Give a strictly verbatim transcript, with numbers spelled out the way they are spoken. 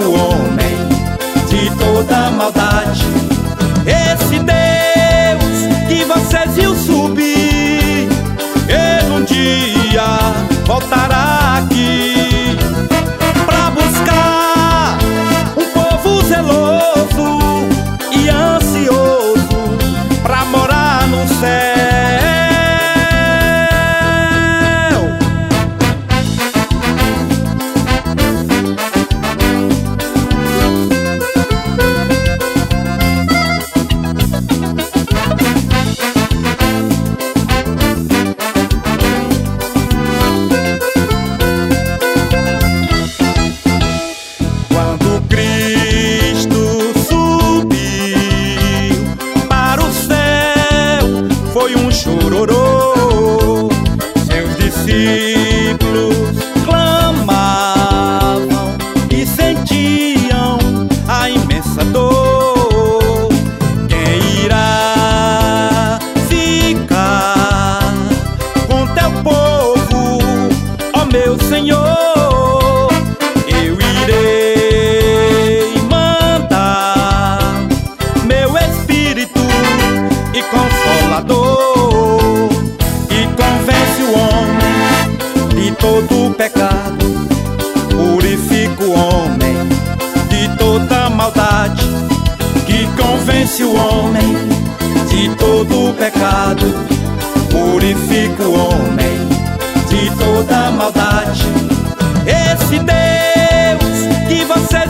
o homem de toda maldade. Esse Deus que você viu subir, ele um dia voltará aqui pra buscar um povo zeloso e ansioso pra morar no céu. Foi um chororô, seus discípulos clamavam e sentiam a imensa dor. Quem irá ficar com teu povo, ó meu Senhor? Eu irei mandar meu Espírito e Consolador, e convence o homem de todo pecado, purifica o homem de toda maldade, que convence o homem de todo pecado, purifica o homem de toda maldade. Esse Deus que você